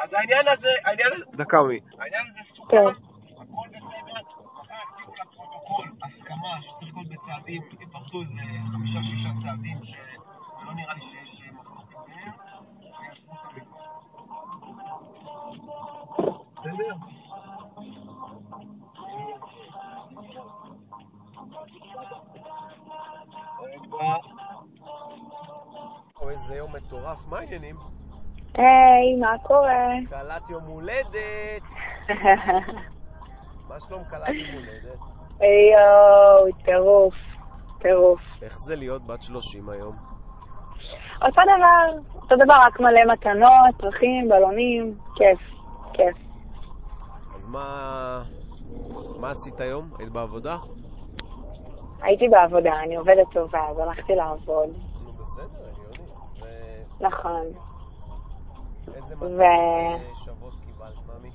אז העניין הזה, דקה מי. העניין הזה סוכם, הכל בסדר, אחרי עשינו לפרוטוקול הסכמה שצריך להיות בצעדים, יפרטו איזה 5-6 צעדים שלא נראה לי שיש מחלוקת בהם. בסדר? איזה יום מטורף, מה העניינים? היי, מה קורה? קלת יום הולדת. מה שלום קלת יום הולדת? יואו, טירוף, טירוף. איך זה להיות בת 30 היום? אותו דבר, רק מלא מתנות, פרחים, בלונים, כיף, כיף. אז מה עשית היום? היית בעבודה? הייתי בעבודה, אני עובדת טובה, אז הלכתי לעבוד. נו בסדר, הגיוני. נכון. איזה מתנות שוות קיבלת, מאמי?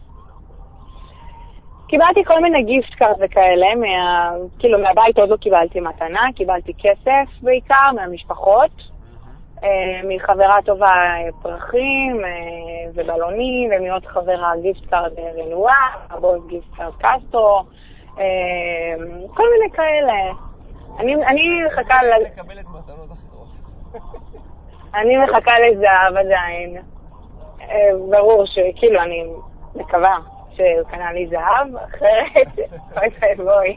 קיבלתי כל מיני גיפט קארד וכאלה, כאילו מהבית עוד לא קיבלתי מתנה, קיבלתי כסף בעיקר, מהמשפחות, מחברה טובה פרחים ובלונים, ומעוד חברה גיפט קארד רנואה, הבוס גיפט קארד קסטרו, כל מיני כאלה. אני מחכה לקבל את מתנות אחרות. אני מחכה לזהב עדיין. ברור שכאילו אני מקווה שהוא קנה לי זהב, אחרת בואי.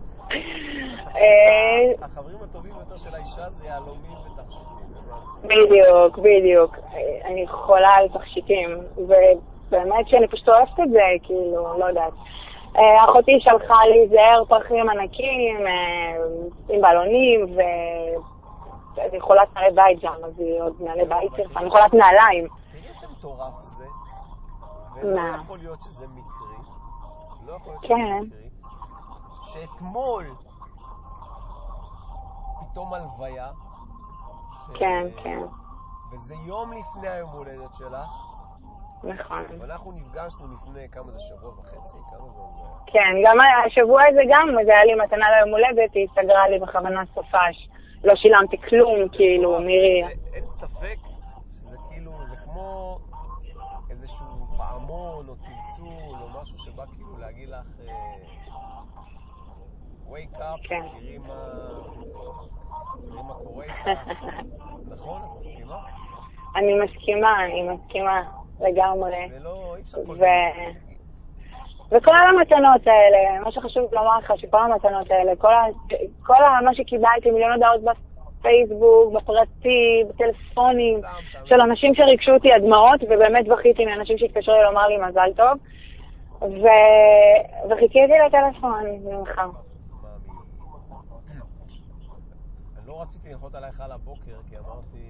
החברים הטובים יותר של האישה זה יהלומים ותכשיטים. בדיוק, בדיוק. אני חולה על תכשיטים, ובאמת שאני פשוט אוהבת את זה, כאילו, לא יודעת. אחותי שלחה לי זהר פרחים ענקים עם בלונים, ואני חולת נעלי בית גם, אז היא עוד נעלי בית שרפה, אני חולת נעליים. תראי איזה מטורף זה, ולא יכול להיות שזה מקרי, לא יכול להיות שזה מקרי, שאתמול פתאום הלוויה, כן, כן. וזה יום לפני היום הולדת שלך, נכון. ואנחנו נפגשנו לפני כמה זה, שבוע וחצי, כמה זה? כן, גם השבוע הזה גם, זה היה לי מתנה ליום הולדת, היא סגרה לי בכוונה סופש, לא שילמתי כלום, כאילו, מירי. אין ספק שזה כאילו, זה כמו איזשהו פעמון או צלצול או משהו שבא כאילו להגיד לך wake up, תראי מה קורה איתך. נכון? את מסכימה? אני מסכימה לגמרי. ולא, אי אפשר כל זה. וכל המתנות האלה, מה שחשוב לומר לך, שכל המתנות האלה, כל מה שקיבלתי, מיליון הודעות בפייסבוק, בפרטי, בטלפונים, של אנשים שריגשו אותי הדמעות, ובאמת בכיתי מאנשים שהתקשרו לי לומר לי מזל טוב, וחיכיתי לטלפון ממך. אני לא רציתי ללחוץ עלייך על הבוקר, כי אמרתי...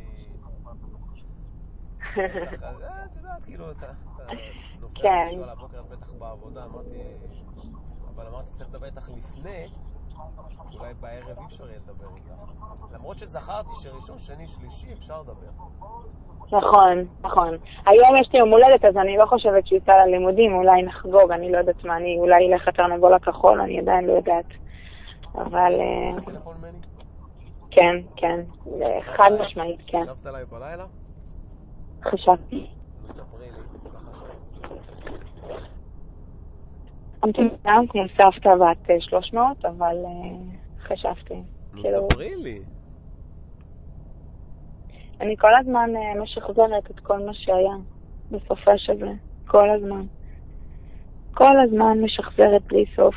את יודעת, כאילו, אתה נופל משהו על הבוקר, את בטח בעבודה, אבל אמרתי, צריך לדבר איתך לפני, אולי בערב אי אפשר יהיה לדבר איתך. למרות שזכרתי שראשון, שני, שלישי אפשר לדבר. נכון, נכון. היום יש לי יום הולדת, אז אני לא חושבת שיצא ללימודים, אולי נחגוג, אני לא יודעת מה, אני אולי אלך לתרנגול הכחול, אני עדיין לא יודעת. אבל... טלפון מני? כן, כן. חד משמעית, כן. חשבת עליי בלילה? חשבתי. תספרי לי, מה חשבת? גם כמו סבתא בת 300, אבל חשבתי. תספרי לי. אני כל הזמן משחזרת את כל מה שהיה בסופה שווה. כל הזמן. כל הזמן משחזרת בלי סוף.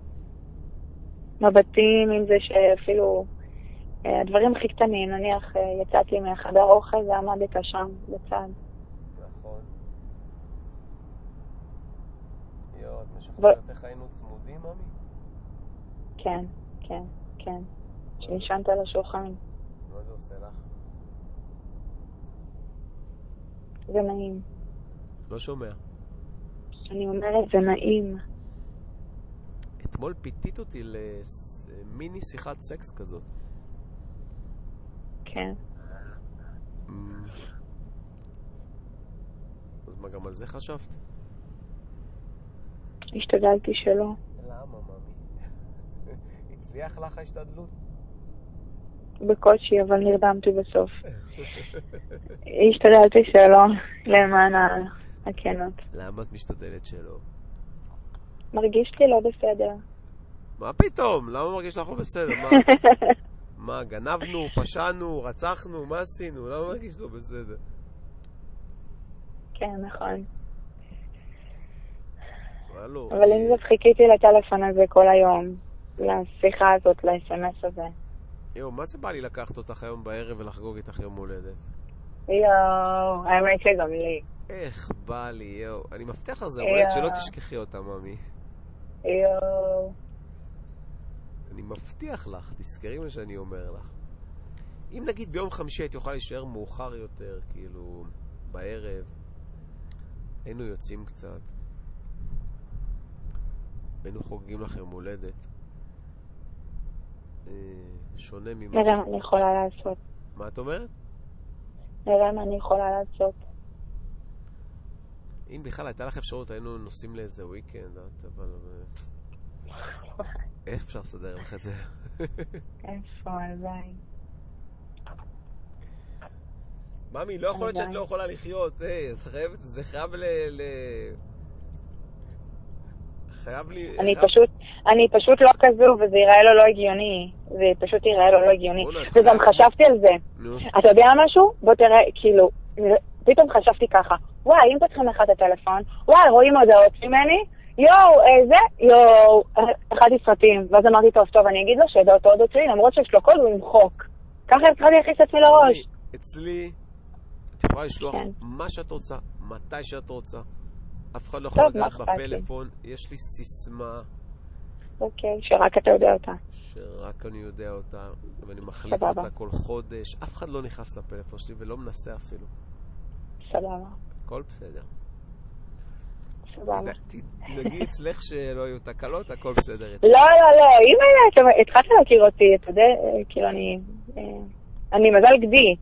מבטים עם זה שאפילו הדברים הכי קטנים, נניח יצאתי מהחדר אוכל ועמדת שם בצד. נכון. את משחזרת איך היינו צמודים, ממי? כן, כן, כן. שנשענת על השולחן. מה זה עושה לך? זה נעים. לא שומע. אני אומרת, זה נעים. אתמול פיתית אותי למיני שיחת סקס כזאת. כן. אז מה, גם על זה חשבת? השתדלתי שלא. למה, ממי? הצליח לך ההשתדלות? בקושי, אבל נרדמתי בסוף. השתדלתי שלא, למען הכנות. למה את משתדלת שלא? מרגיש לי לא בסדר. מה פתאום? למה מרגיש לך לא בסדר? מה, גנבנו, פשענו, רצחנו, מה עשינו? למה מרגיש לא בסדר? כן, נכון. הלו. אבל אם זאת חיכיתי לטלפון הזה כל היום, לשיחה הזאת, ל-SMS הזה. יו, מה זה בא לי לקחת אותך היום בערב ולחגוג איתך יום הולדת? יואו, האמת שגם לי. איך בא לי, יו. אני מבטיח לך זה הולדת שלא תשכחי אותה, ממי. יואו. אני מבטיח לך, תזכרי מה שאני אומר לך. אם נגיד ביום חמישי הייתי אוכל להישאר מאוחר יותר, כאילו, בערב, היינו יוצאים קצת. היינו חוגגים לך יום הולדת. שונה ממה... נראה מה אני יכולה לעשות. מה את אומרת? נראה מה אני יכולה לעשות. אם בכלל הייתה לך אפשרות, היינו נוסעים לאיזה וויקנד, אבל... איך אפשר לסדר לך את זה? איפה, עדיין. ממי, לא יכול להיות שאת לא יכולה לחיות. זה חייב חייב לי... אני פשוט לא כזו, וזה יראה לו לא הגיוני. זה פשוט יראה לו לא הגיוני. וגם חשבתי על זה. אתה יודע משהו? בוא תראה, כאילו, פתאום חשבתי ככה. וואי, אם פותחים לך את הטלפון, וואי, רואים הודעות ממני, יואו, 11 סרטים. ואז אמרתי, טוב, אני אגיד לו שהודעות הודעות שלי, למרות שיש לו קוד, הוא ימחוק. ככה צריכה להכניס עצמי לראש. אצלי, את יכולה לשלוח מה שאת רוצה, מתי שאת רוצה. אף אחד לא יכול לגעת בפלאפון. יש לי סיסמה. אוקיי, שרק אתה יודע אותה. שרק אני יודע אותה, ואני מחליף אותה כל חודש. אף אחד לא נכנס לפלאפון שלי ולא מנסה אפילו. סבבה. הכל בסדר. סבבה. נגיד אצלך שלא היו תקלות, הכל בסדר. לא, אם התחלת להכיר אותי, אתה יודע, כאילו אני מזל גדי.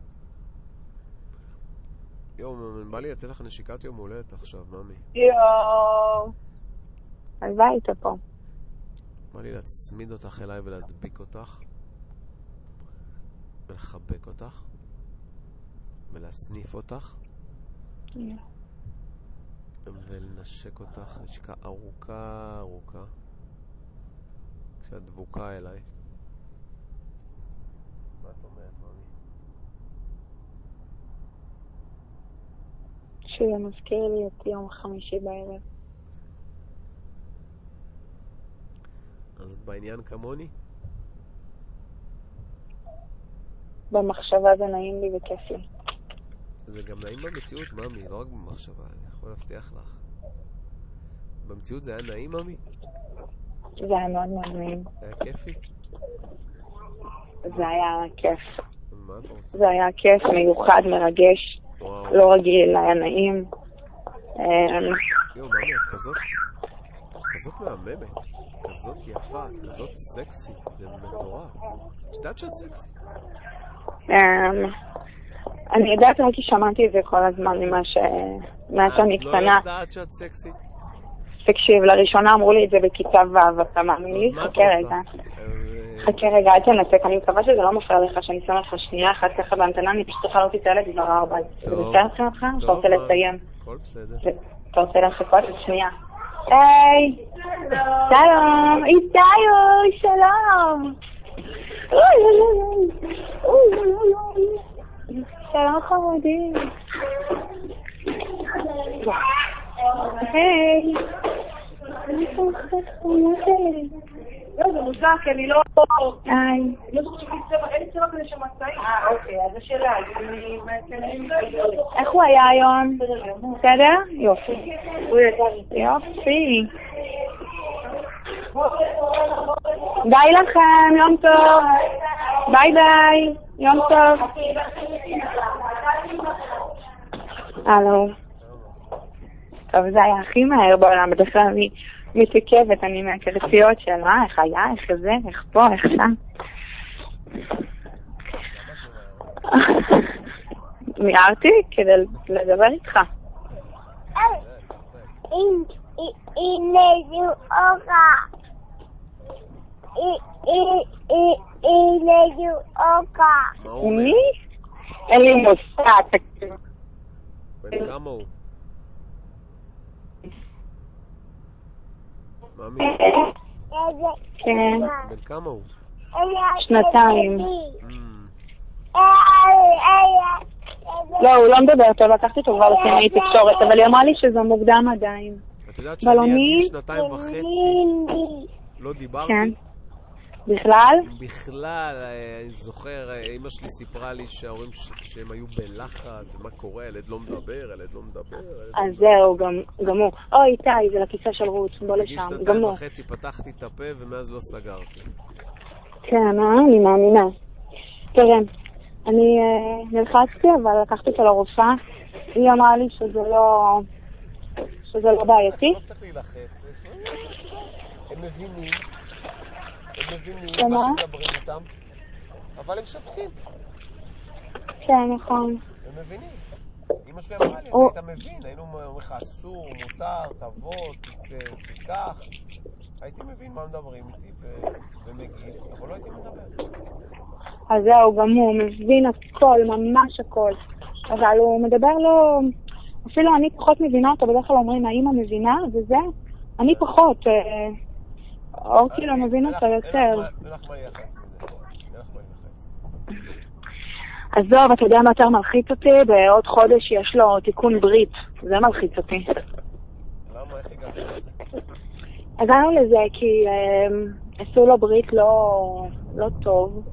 יואו, בא לי לתת לך נשיקת יום הולדת עכשיו, ממי. יואו. אז בא איתה פה. בא לי להצמיד אותך אליי ולהדביק אותך. ולחבק אותך. ולהסניף אותך. ולנשק אותך נשיקה ארוכה. כשאת דבוקה אליי. מה את אומרת, ממי? שזה מזכיר לי את יום חמישי בערב. אז את בעניין כמוני? במחשבה זה נעים לי וכיף לי. זה גם נעים במציאות, ממי, לא רק במחשבה, אני יכול להבטיח לך. במציאות זה היה נעים, ממי? זה היה מאוד מאוד נעים. זה היה כיפי? זה היה כיף. מה אתה רוצה? זה היה כיף, מיוחד, מרגש. וואו. לא רגיל, היה נעים. יו, ממי, את כזאת מהממת, כזאת יפה, כזאת סקסית, זה מטורף. את יודעת שאת סקסית? אני יודעת רק כי שמעתי את זה כל הזמן ממה שאני קטנה. את לא יודעת שאת סקסית? תקשיב, לראשונה אמרו לי את זה בכיתה ו', אתה מאמין לי? חכה רגע, אל תנסק, אני מקווה שזה לא מפריע לך, שאני שם לך שנייה אחת ככה בהמתנה, אני פשוט צריכה להוציא את הילד כבר 4. זה בסדר לכם אותך? אתה רוצה לסיים? הכל בסדר. אתה רוצה לחכות? שנייה. היי! שלום! איתי, שלום! שלום חמודי. היי! אני חושבת חמוד שלי. לא, זה מוזר, כי אני לא... היי. אני לא זוכרת שלי צבע, אין צבע כזה שמצאי. אוקיי, אז השאלה, איך הוא היה היום? בסדר? יופי. יופי. ביי לכם, יום טוב. ביי, יום טוב. הלו. טוב, זה היה הכי מהר בעולם, בדרך כלל אני מתעכבת, אני מהקרציות של איך היה, איך זה, איך פה, איך שם. מיהרתי כדי לדבר איתך. הנה זו אוכה. הנה זו אוכה. מי? אין לי מושג. בן כמה הוא? מאמי? כן. בן כמה הוא? 2. לא, הוא לא מדבר טוב, לקחתי אותו כבר לקלינאי תקשורת, אבל היא אמרה לי שזה מוקדם עדיין. את יודעת שאני עד גיל 2.5 לא דיברתי? כן. בכלל? בכלל, אני זוכר, אמא שלי סיפרה לי שההורים שהם היו בלחץ, ומה קורה, ילד לא מדבר, ילד לא מדבר. אז זהו, גם הוא. אוי, איתי, זה לכיסא של רות, בוא לשם, גם הוא. בגיל 2.5 פתחתי את הפה ומאז לא סגרתי. כן, אני מאמינה. תראה, אני נלחצתי, אבל לקחתי אותו לרופאה. היא אמרה לי שזה לא בעייתי. לא צריך להילחץ. הם מבינים מה שמדברים איתם, אבל הם שותקים. כן, נכון. הם מבינים. אמא שלי אמרה לי, אתה מבין, היינו אומרים לך אסור, מותר, תבוא, תיקח. הייתי מבין מה מדברים איתי ומגיב, אבל לא הייתי מדבר. אז זהו, גם הוא מבין הכל, ממש הכל. אבל הוא מדבר לו, אפילו אני פחות מבינה אותו, בדרך כלל אומרים, האמא מבינה, וזה, אני פחות, או כאילו מבין אותו יותר. נלך מה יחץ מזה. אז זהו, אתה יודע מה יותר מלחיץ אותי? בעוד חודש יש לו תיקון ברית, זה מלחיץ אותי. למה? איך הגעת לזה? הגענו לזה כי עשו לו ברית לא טוב.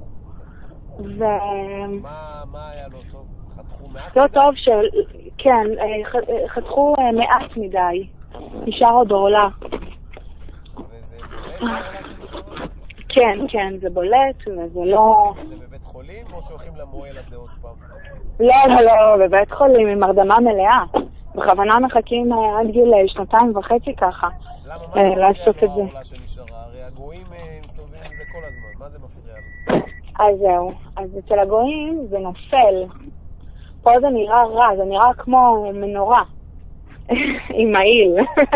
מה היה לא טוב? חתכו מעט? לא טוב כן, חתכו מעט מדי. נשאר עוד עולה. וזה בולט העולה שנשארה? כן, זה בולט וזה לא... עושים את זה בבית חולים או שהולכים למועל הזה עוד פעם? לא, בבית חולים עם הרדמה מלאה. בכוונה מחכים עד גיל 2.5 ככה. למה? מה זה מפריע לו העולה שנשארה? הרי הגויים מסתובבים עם זה כל הזמן. מה זה מפריע לו? אז זהו. אז אצל הגויים זה נופל. פה זה נראה רע, זה נראה כמו מנורה. עם מעיל.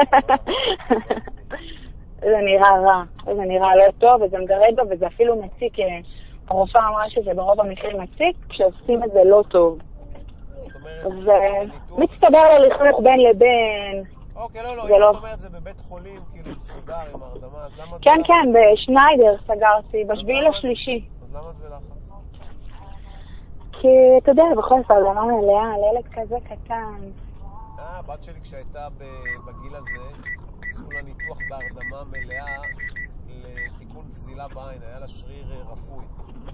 זה נראה רע. זה נראה לא טוב, וזה מגרד לו, וזה אפילו מציק. הרופאה אמרה שזה ברוב המקרים מציק, כשעושים את זה לא טוב. אז מצטבר לו לכלוך בין לבין. אוקיי, לא, אם את אומרת זה בבית חולים, כאילו מסודר עם הרדמה, אז למה... כן, בשניידר סגרתי, בשביל השלישי. אז למה את בלחץ? כי, אתה יודע, בכל זאת, הרדמה מלאה, לילד כזה קטן. הבת שלי כשהייתה בגיל הזה, עשו לה ניתוח בהרדמה מלאה לתיקון גזילה בעין, היה לה שריר רפוי.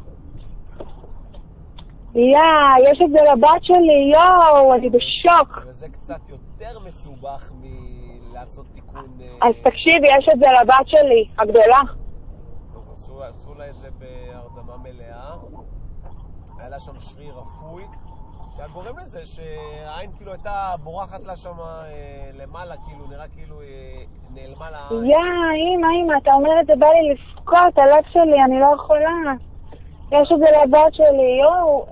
יש את זה לבת שלי, אני בשוק. וזה קצת יותר מסובך מלעשות תיקון... אז תקשיב, יש את זה לבת שלי, הגדולה. אז עשו לה את זה בהרדמה מלאה. היה לה שם שריר רפוי, שהגורם לזה שהעין כאילו הייתה בורחת לה שם למעלה, כאילו נראה כאילו נעלמה לה... אמא, אתה אומר את זה, בא לי לפקוט, הלב שלי, אני לא יכולה. יש את זה לבת שלי,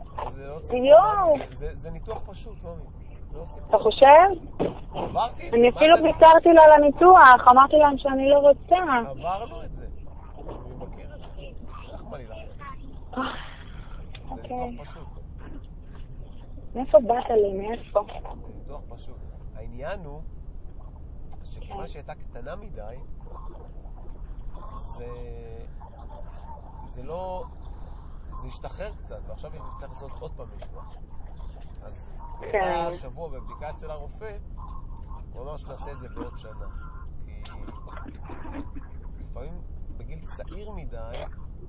זה ניתוח פשוט, מאמי. אתה חושב? עברתי את זה. אני אפילו ביצרתי לה לניתוח, אמרתי להם שאני לא רוצה. עברנו את זה. אני מכיר את זה. איך מה לי לך? זה ניתוח פשוט. מאיפה באת לי? מאיפה? זה ניתוח פשוט. העניין הוא שכמה שהייתה קטנה מדי, זה לא... זה השתחרר קצת, ועכשיו אני צריך לעשות עוד פעם ניתוח. אז היה שבוע בבדיקה אצל הרופא, הוא אמר שנעשה את זה בעוד שנה. כי לפעמים בגיל צעיר מדי,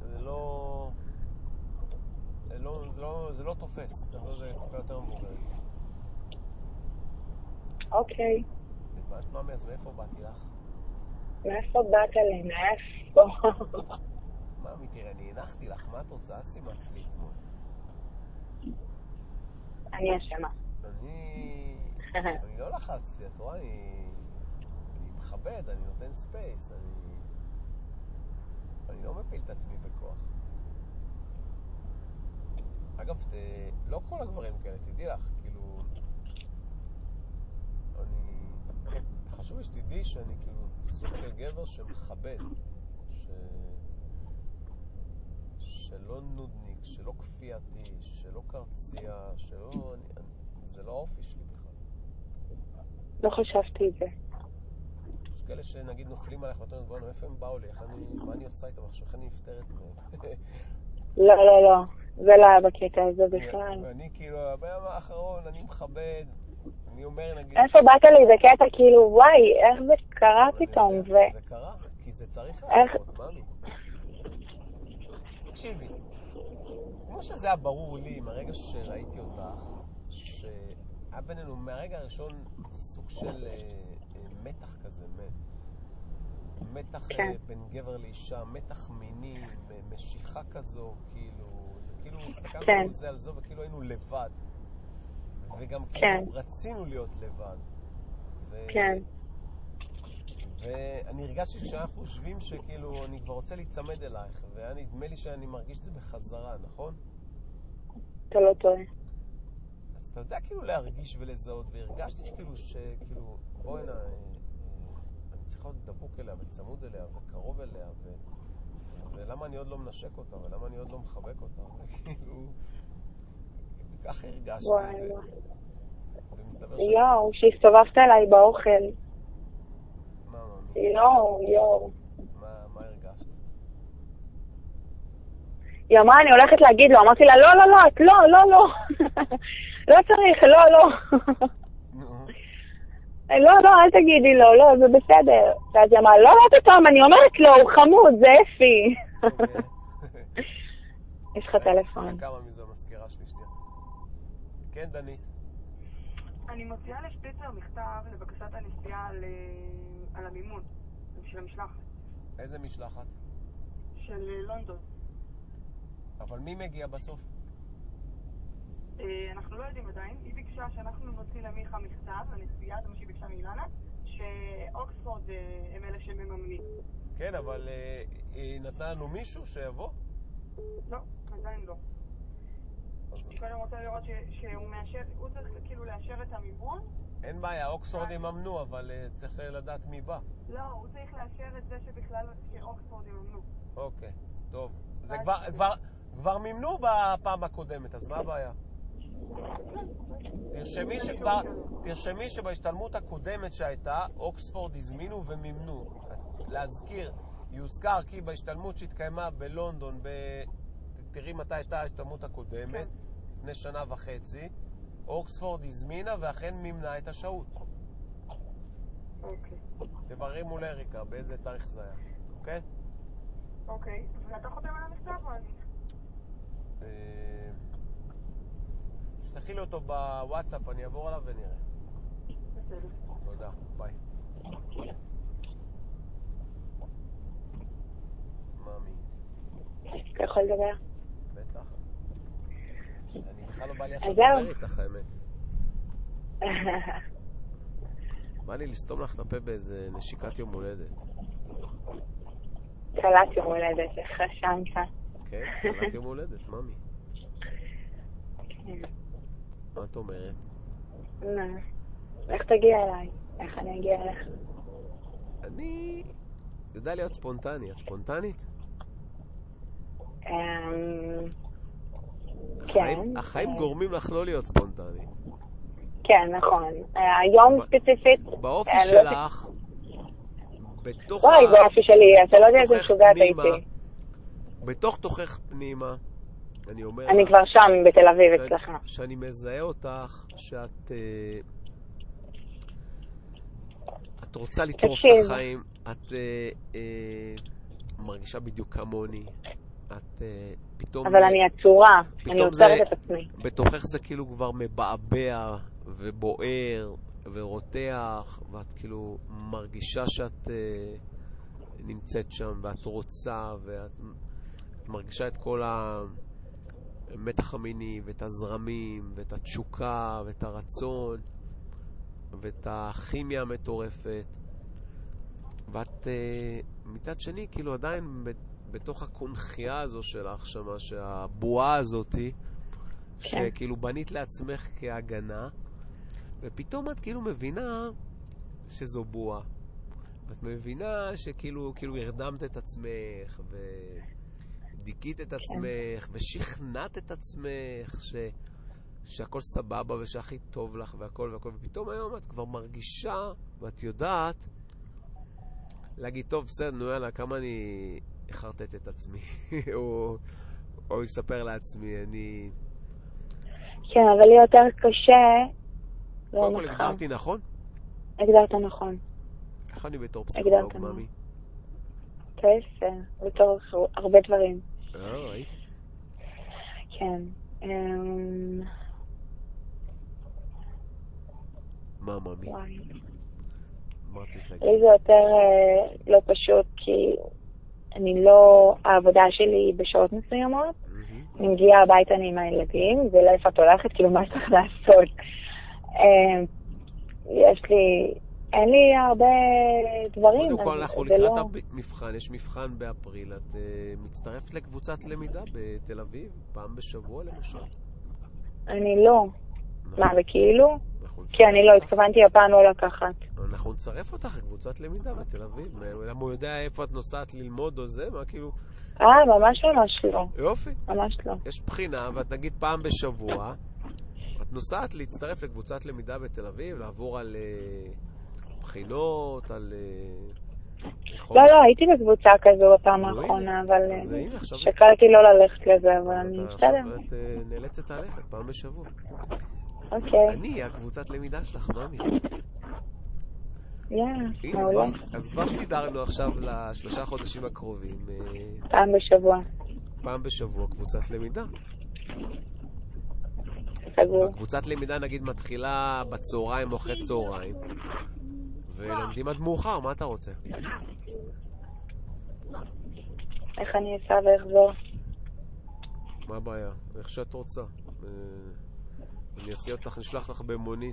זה לא תופס. צריך לעשות את זה טיפה יותר מבוגר. אוקיי. מאמי, אז מאיפה באתי לך? מאיפה באת לי? מאיפה? מאמי, תראה, אני הנחתי לך, מה את רוצה? את סימסת לי אתמול. אני אשמה. אני לא לחצתי, את רואה, אני מכבד, אני נותן ספייס, אני לא מפיל את עצמי בכוח. אגב, לא כל הגברים כאלה, תדעי לך, כאילו... חשוב שתדעי שאני כאילו סוג של גבר שמכבד, שלא נודניק, שלא כפייתי, שלא קרצייה, זה לא האופי שלי בכלל. לא חשבתי את זה. כאלה שנגיד נופלים עליך ואתה אומרת, בואו, איפה הם באו לי? מה אני עושה איתם עכשיו? איך אני נפטרת מהם? לא. זה לא היה בקטע הזה בכלל. ואני כאילו, ביום האחרון, אני מכבד, אני אומר נגיד... איפה באת לי בקטע כאילו, וואי, איך זה קרה פתאום? זה קרה, כי זה צריך לעשות, מאמי. תקשיבי, כמו שזה היה ברור לי מהרגע שראיתי אותך, שהיה בינינו מהרגע הראשון סוג של מתח כזה, מתח בין גבר לאישה, מתח מיני, משיכה כזו, כאילו, זה כאילו הסתכלנו זה על זו וכאילו היינו לבד. וגם כאילו רצינו להיות לבד. כן. ואני הרגשתי כשאנחנו חושבים שכאילו אני כבר רוצה להצמד אלייך, והיה נדמה לי שאני מרגיש את זה בחזרה, נכון? אתה לא טועה. אז אתה יודע כאילו להרגיש ולזהות, והרגשתי כאילו שכאילו, בואי הנה, אני צריך להיות דבוק אליה וצמוד אליה וקרוב אליה, ולמה אני עוד לא מנשק אותה, ולמה אני עוד לא מחבק אותה, וכאילו, ככה הרגשתי. וואי. יואו, שהסתובבת אליי באוכל. מה? יואו. מה הרגשת? היא אמרה, אני הולכת להגיד לו, אמרתי לה, לא, את לא. לא צריך, לא. לא, אל תגידי לו, לא, זה בסדר. ואז היא אמרה, לא פתאום, אני אומרת לו, הוא חמוד, זה אפי. יש לך טלפון. כמה מזו המזכירה שלי שתהיה. כן, דנית. אני מוציאה לשפיצר מכתב לבקשת הנסיעה על המימון של המשלחת. איזה משלחת? של לונדון. אבל מי מגיע בסוף? אנחנו לא יודעים עדיין. היא ביקשה שאנחנו נוציא למיכה מכתב, לנסיעה, זה מה שהיא ביקשה מאילנה, שאוקספורד הם אלה שמממנים. כן, אבל היא נתנה לנו מישהו שיבוא? לא, עדיין לא. אני קודם רוצה לראות שהוא מאשר, הוא צריך כאילו לאשר את המימון. אין בעיה, אוקספורד יממנו, אבל צריך לדעת מי בא. לא, הוא צריך לאשר את זה שבכלל שאוקספורד יממנו. אוקיי, טוב. זה כבר מימנו בפעם הקודמת, אז מה הבעיה? תרשמי שבהשתלמות הקודמת שהייתה, אוקספורד הזמינו ומימנו. להזכיר, יוזכר כי בהשתלמות שהתקיימה בלונדון, תראי מתי הייתה ההשתלמות הקודמת, לפני 1.5 שנה, אוקספורד הזמינה ואכן מימנה את השעות. אוקיי. תבררי מול אריקה, באיזה תאריך זה היה, אוקיי? אוקיי, ואתה חותם על המכתב או אני? שתכי לי אותו בוואטסאפ, אני אעבור עליו ונראה. בסדר. תודה, ביי. מאמי. אתה יכול לדבר? בטח. אני בכלל לא בא לי עכשיו לדבר איתך, האמת. בא לי לסתום לך את הפה באיזה נשיקת יום הולדת. קלת יום הולדת, איך רשמת? כן, קלת יום הולדת, מאמי. כן. מה את אומרת? איך תגיע אליי? איך אני אגיע אליך? אני יודע להיות ספונטני. את ספונטנית? כן. החיים גורמים לך לא להיות ספונטנית. כן, נכון. היום ספציפית... באופי שלך, בתוך... וואי, באופי שלי, אתה לא יודע איזה משוגעת הייתי. בתוך תוכך פנימה, אני אומר... אני כבר שם, בתל אביב, אצלך. שאני מזהה אותך, שאת... את רוצה לטרוף את החיים, את מרגישה בדיוק כמוני, את פתאום... אבל אני עצורה, אני עוצרת את עצמי. בתוכך זה כאילו כבר מבעבע ובוער ורותח, ואת כאילו מרגישה שאת נמצאת שם, ואת רוצה, ואת מרגישה את כל המתח המיני, ואת הזרמים, ואת התשוקה, ואת הרצון, ואת הכימיה המטורפת. ואת מצד שני, כאילו עדיין בתוך הקונחייה הזו שלך שמה, שהבועה הזאתי, שכאילו בנית לעצמך כהגנה, ופתאום את כאילו מבינה שזו בועה. את מבינה שכאילו הרדמת את עצמך, ודיקית את עצמך, ושכנעת את עצמך, שהכל סבבה ושהכי טוב לך והכל והכל, ופתאום היום את כבר מרגישה, ואת יודעת, להגיד, טוב, בסדר, נו יאללה, כמה אני החרטט את עצמי, או לספר לעצמי, אני... כן, אבל לי יותר קשה... קודם כל, הגדרתי נכון? הגדרת נכון. איך אני בתור פסיכולוג, ממי? טוב, בתור הרבה דברים. ראית? כן. מה, ממי? מה צריך להגיד? לי זה יותר לא פשוט, כי אני לא... העבודה שלי היא בשעות מסוימות. אני מגיעה הביתה אני עם הילדים, ולא איפה את הולכת, כאילו מה צריך לעשות. יש לי... אין לי הרבה דברים. קודם כל אנחנו לקראת המבחן, יש מבחן באפריל. את מצטרפת לקבוצת למידה בתל אביב, פעם בשבוע למשל? אני לא. מה, וכאילו? כי אני לא התכוונתי הפעם לא לקחת. אנחנו נצרף אותך לקבוצת למידה בתל אביב. למה הוא יודע איפה את נוסעת ללמוד או זה? מה כאילו... ממש לא. יופי. ממש לא. יש בחינה, ואת נגיד פעם בשבוע, את נוסעת להצטרף לקבוצת למידה בתל אביב, לעבור על בחינות, על... לא, הייתי בקבוצה כזו בפעם האחרונה, אבל שקלתי לא ללכת לזה, אבל אני בסדר. את נאלצת ללכת פעם בשבוע. אוקיי. אני הקבוצת למידה שלך, ממי. מעולה. אז כבר סידרנו עכשיו ל3 חודשים הקרובים. פעם בשבוע קבוצת למידה. קבוצת למידה נגיד מתחילה בצהריים או אחרי צהריים, ולומדים עד מאוחר, מה אתה רוצה? איך אני אסע ואחזור? מה הבעיה? איך שאת רוצה. אני אעשה אותך, נשלח לך במונית.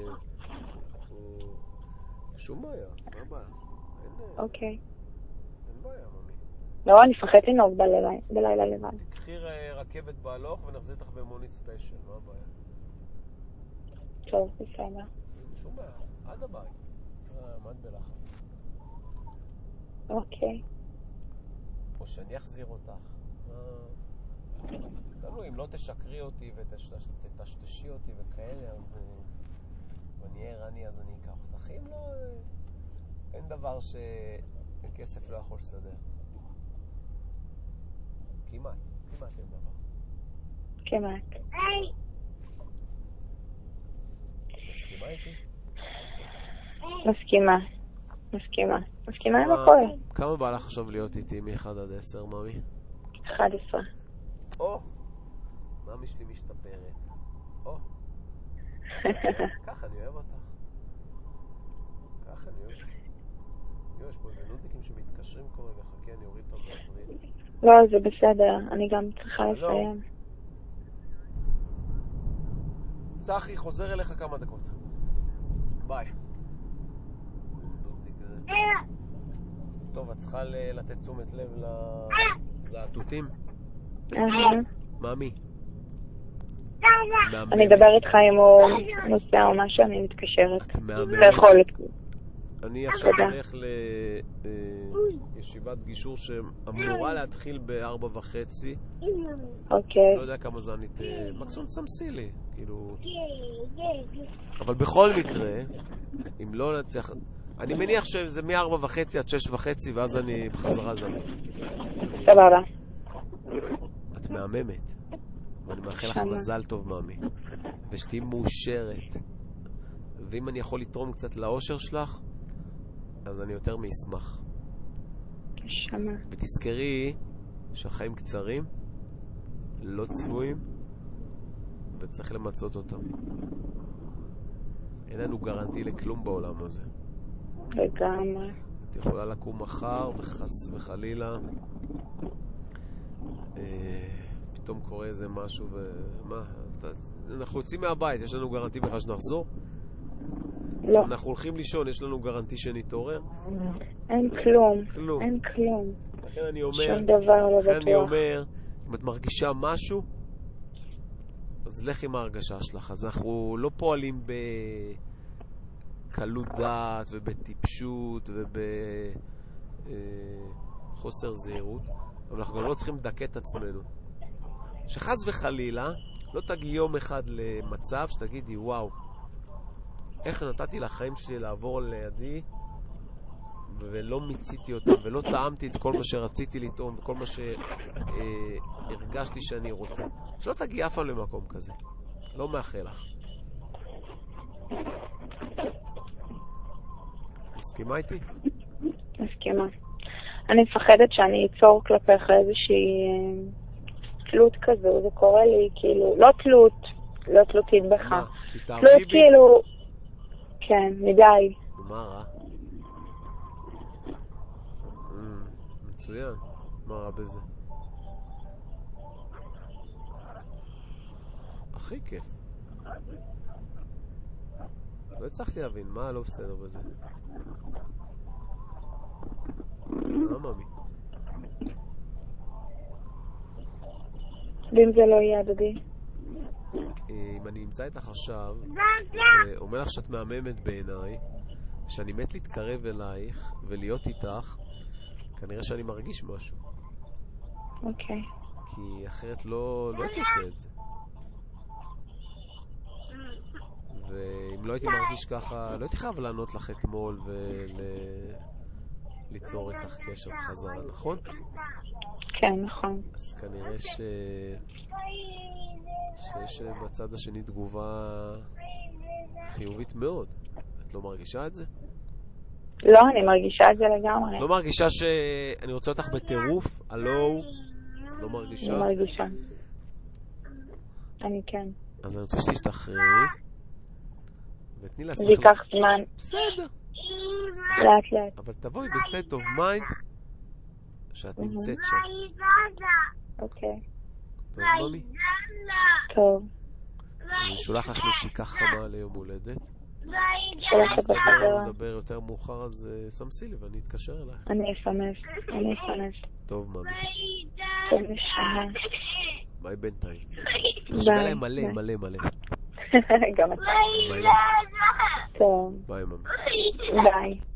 שום בעיה, מה הבעיה? אוקיי. אין בעיה, ממי. לא, אני מפחד לנהוג בלילה לבד. תקחי רכבת בהלוך ונחזיר אותך במונית ספיישל, מה הבעיה? טוב, בסדר. שום בעיה, עד הבית. עמד בלחץ. אוקיי. או שאני אחזיר אותך. תלוי, אם לא תשקרי אותי ותטשטשי אותי וכאלה, אז ואני אהיה ערני, אז אני אקח אותך. אם לא, אין דבר שכסף לא יכול לסדר. כמעט אין דבר. כמעט. מסכימה איתי? מסכימה עם הכל. כמה בא לך עכשיו להיות איתי מ-1 עד 10, ממי? 11. ממי שלי משתפרת. ככה אני אוהב אותך. יש פה איזה נודניקים שמתקשרים כל רגע, חכי, אני אוריד אותם בעברית. לא, זה בסדר, אני גם צריכה לסיים. צחי, חוזר אליך כמה דקות. ביי. טוב, את צריכה לתת תשומת לב לזעתותים? ממי? אני אדבר איתך אם הוא נוסע או משהו, אני מתקשרת. אני עכשיו הולך לישיבת גישור שאמורה להתחיל ב-4:30. אוקיי. לא יודע כמה זמן מקסימום תסמסי לי, כאילו... אבל בכל מקרה, אם לא נצליח... אני מניח שזה מ-4:30 עד 6:30, ואז אני בחזרה זמן. סבבה. את מהממת. ואני מאחל לך מזל טוב, ממי. ושתהי מאושרת. ואם אני יכול לתרום קצת לאושר שלך, אז אני יותר מאשמח. שמה. ותזכרי שהחיים קצרים, לא צפויים, וצריך למצות אותם. אין לנו גרנטי לכלום בעולם הזה. לגמרי. את יכולה לקום מחר וחס וחלילה פתאום קורה איזה משהו אנחנו יוצאים מהבית, יש לנו גרנטי בכלל שנחזור? לא. אנחנו הולכים לישון, יש לנו גרנטי שנתעורר? אין כלום. אין כלום. לכן אני אומר, שום דבר לא בטוח. אם את מרגישה משהו, אז לך עם ההרגשה שלך. אז אנחנו לא פועלים בקלות דעת ובטיפשות ובחוסר זהירות, אבל אנחנו גם לא צריכים לדכא את עצמנו. שחס וחלילה לא תגיע יום אחד למצב שתגידי, וואו, איך נתתי לחיים שלי לעבור לידי ולא מיציתי אותם, ולא טעמתי את כל מה שרציתי לטעום, וכל מה שהרגשתי שאני רוצה. שלא תגיע אף פעם למקום כזה. לא מאחל לך. מסכימה איתי? מסכימה. אני מפחדת שאני אצור כלפיך איזושהי תלות כזו, זה קורה לי, כאילו, לא תלותית בך. מה? תתאהבי תלות בי? כאילו, כן, מדי. מה רע? מצוין. מה רע בזה? הכי כיף. לא הצלחתי להבין, מה לא בסדר בזה? מה ממי? ואם זה לא יהיה הדדי? אם אני אמצא איתך עכשיו ואומר לך שאת מהממת בעיניי, שאני מת להתקרב אלייך ולהיות איתך, כנראה שאני מרגיש משהו. אוקיי. כי אחרת לא הייתי עושה את זה. ואם לא הייתי מרגיש ככה, לא הייתי חייב לענות לך אתמול וליצור איתך קשר בחזרה, נכון? כן, נכון. אז כנראה שיש בצד השני תגובה חיובית מאוד. את לא מרגישה את זה? לא, אני מרגישה את זה לגמרי. את לא מרגישה שאני רוצה אותך בטירוף? הלו? את לא מרגישה? אני מרגישה. אני כן. אז אני רוצה שתשתחררי ותני לעצמך... זה ייקח זמן. בסדר. לאט לאט. אבל תבואי בסטייט אוף מיינד שאת נמצאת שם. אוקיי. טוב, ממי? טוב. אני שולח לך נשיקה חמה ליום הולדת. שולחת בחזרה. נדבר יותר מאוחר, אז סמסי לי ואני אתקשר אלייך. אני אפנס. טוב, ממי. טוב, נשמה. ביי בינתיים. ביי. תשמע להם מלא. גם אתה. ביי. טוב. ביי, ממי. ביי.